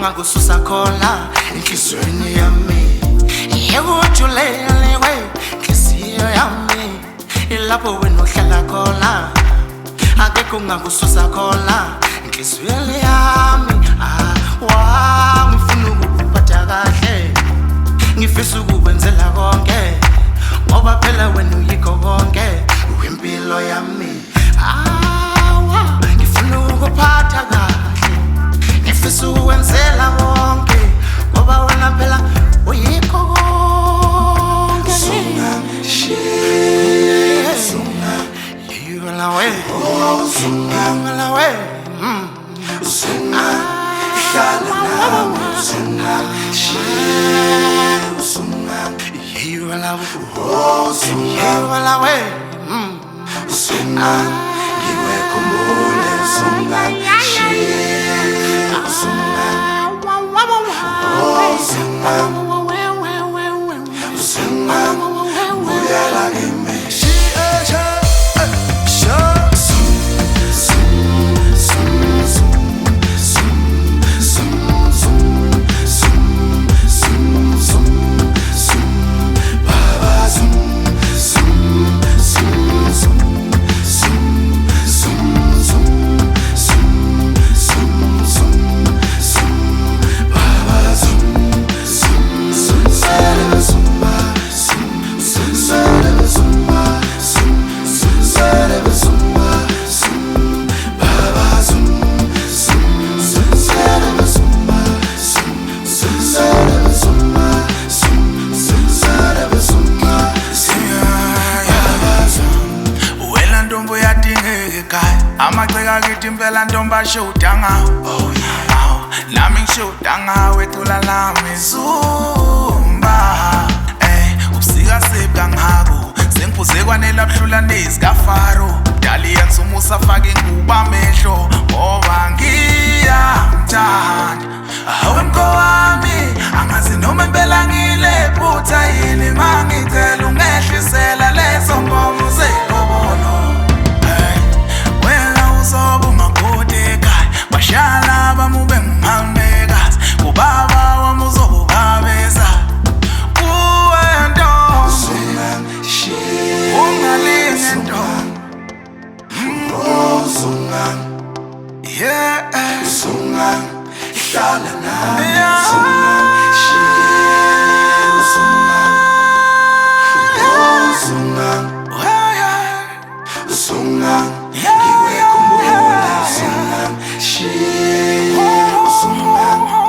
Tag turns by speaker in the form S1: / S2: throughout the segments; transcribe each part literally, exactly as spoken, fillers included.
S1: kungakususa khona enhlizweni yami yekujulele we inhliziyo yami ilapho wena uhlala khona akekho kungakususa khona enhlizweni yami ah wa ngifuna ukuphatha kahle ngifisa ukukwenzela konke ngoba phela wena uyikho konke uyimpilo yami ah ngifuna ukuphatha kahle ngifisa ukwenzela konke ngoba wena phela uyikho konke sunga shit sunga you la we oh sunga la we sunga hlala nami sunga shit sunga you la we oh sunga la we sunga iwe kumbule sunga shit sunga oh sunga sunga uyala kimi amaceka kithi impela ntomba shoda ngawo oh yeah nami ngishoda ngawe ecula lami zumba eh ubusika sebka ngako sengiphuze kwanela buhlula nezika faro dali yenza umusa afake inguba amehlo ngoba ngiyamthanda awe mkowami angazi noma impela ngilephutha yini mangicela ungehlisela lezo ngoma zelobono bashala bamube ngihambekazi ubaba wami uzobabeza kuwe nto sunga shit ungalinge nto oh sunga yeah sunga hlala nami sunga shit sunga oh sunga sunga iwe kumbula sunga shit sunga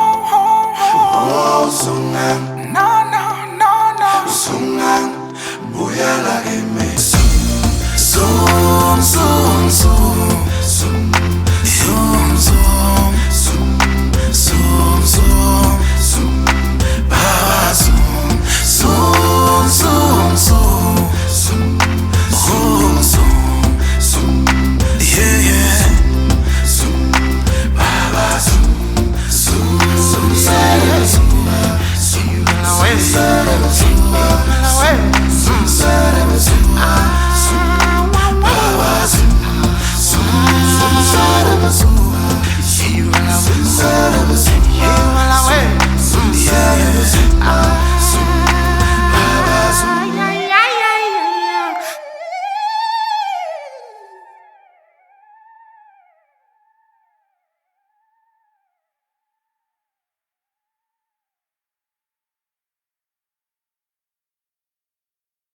S1: oh sunga no no no no sunga buyela kimi sum sum sum sum sum sum sum sum sum baba sum sum sum sum sum sum sum yeah yeah Some